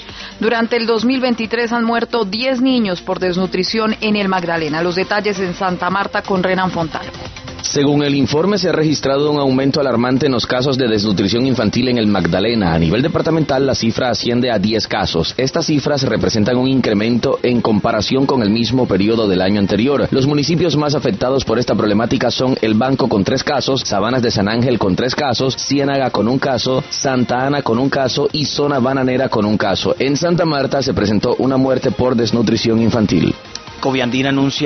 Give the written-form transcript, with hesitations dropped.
Durante el 2023 han muerto 10 niños por desnutrición en el Magdalena. Los detalles en Santa Marta con Renan Fontano. Según el informe, se ha registrado un aumento alarmante en los casos de desnutrición infantil en el Magdalena. A nivel departamental, la cifra asciende a 10 casos. Estas cifras representan un incremento en comparación con el mismo periodo del año anterior. Los municipios más afectados por esta problemática son El Banco con 3 casos, Sabanas de San Ángel con 3 casos, Ciénaga con 1 caso, Santa Ana con 1 caso y Zona Bananera con 1 caso. En Santa Marta se presentó una muerte por desnutrición infantil. Coviandina anuncia